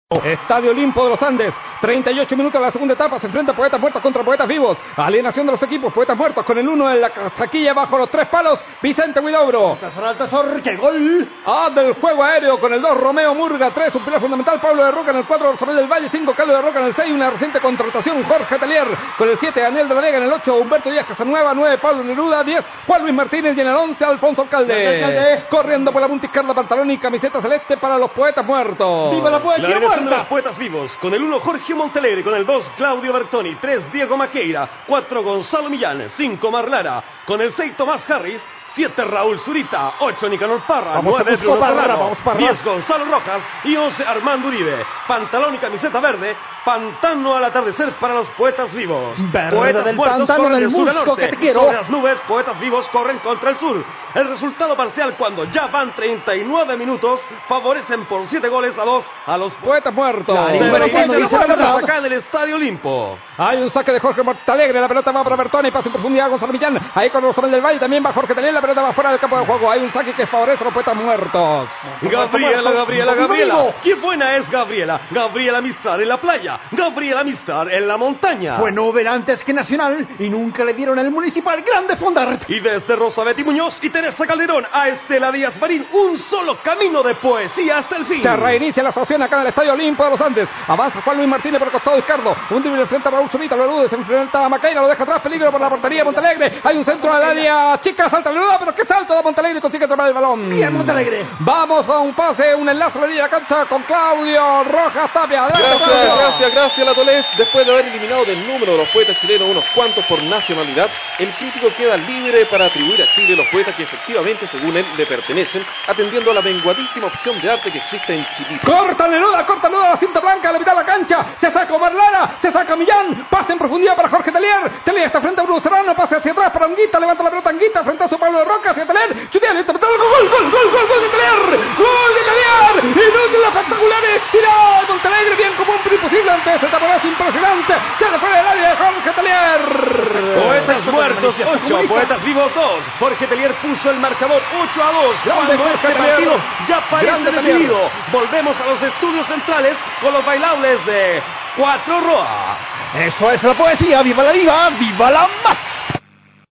Estadio Olimpo de los Andes, 38 minutos de la segunda etapa, se enfrenta Poetas Muertos contra Poetas Vivos. Alienación de los equipos, Poetas Muertos con el 1 en la taquilla bajo los 3 palos, Vicente Huidobro. ¡Qué gol! Del juego aéreo con el 2, Romeo Murga, 3, un pilar fundamental, Pablo de Roca en el 4, Samuel del Valle, 5, Carlos de Roca en el 6, una reciente contratación, Jorge Telier con el 7, Daniel de la Vega en el 8, Humberto Díaz Casanueva, 9, Pablo Neruda, 10, Juan Luis Martínez y en el 11, Alfonso Alcalde. Corriendo por la punta izquierda, pantalón y camiseta celeste para los Poetas Muertos. ¡Viva la poesía muerta! muerta! De los Poetas Vivos, con el 1 Jorge Montalegre, con el 2 Claudio Bertoni, 3 Diego Maqueira, 4 Gonzalo Millán, 5 Marlara, con el 6 Tomás Harris, 7 Raúl Zurita, 8 Nicanor Parra, 9 Bruno Serrano, 10 Gonzalo Rojas y 11 Armando Uribe. Pantalón y camiseta verde, pantano al atardecer para los Poetas Vivos. Verde Poetas del Muertos pantano corren del de sur a musgo norte. que te quiero. Sobre las nubes, Poetas Vivos corren contra el sur. El resultado parcial cuando ya van 39 minutos favorecen por 7 goles a 2 a los Poetas Muertos. Acá en el Estadio Olimpo. Hay un saque de Jorge Montalegre, la pelota va para Bertoni, pasa en profundidad Gonzalo Millán, ahí con Samuel del Valle, también va Jorge Telier, la pelota va fuera del campo de juego. Hay un saque que favorece a los Poetas Muertos. Gabriela. ¡Qué buena es Gabriela! Gabriela Mistral en la playa, Gabriela Mistral en la montaña. Fue Nobel antes que Nacional y nunca le dieron el Municipal Grande Fondart. Y desde Rosabeth y Muñoz y Teresa Calderón a Estela Díaz Marín, un solo camino de poesía hasta el fin. Se reinicia la estación acá en el Estadio Olimpo de los Andes. Avanza Juan Luis Martínez por el costado izquierdo. Un drible enfrenta a Raúl Zurita, lo elude, se enfrenta a Maqueira, lo deja atrás, peligro por la portería de Montalegre. Hay un centro al área chica, salta el pero qué salto de Montalegre, consigue atrapar el balón. Bien, Montalegre. Vamos a un pase, un enlace de la cancha con Claudio Rojas Tapia. Gracias La Tolés. Después de haber eliminado del número de los poetas chilenos unos cuantos por nacionalidad, el crítico queda libre para atribuir a Chile los poetas que efectivamente, según él, le pertenecen, atendiendo a la menguadísima opción de arte que existe en Chile. Corta Neruda la cinta blanca a la mitad de la cancha. Se saca Omar Lara, se saca Millán, pase en profundidad para Jorge Telier. Telier está frente a Bruno Serrano, pase hacia atrás para Anguita, levanta la pelota Anguita, frente a su Pablo de Roca, hacia Telier, chutea, listo, gol de Telier, inútil, espectacular, tirado Montalegre, bien como un imposible ante ese taponazo impresionante, se le fuera del área de Jorge Telier. Poetas Muertos 8, Poetas Vivos 2, Jorge Telier puso el marcador 8-2, cuando este partido ya parece decidido. Volvemos a los estudios centrales con los bailables de Cuatro Roa. Eso es la poesía, viva la más.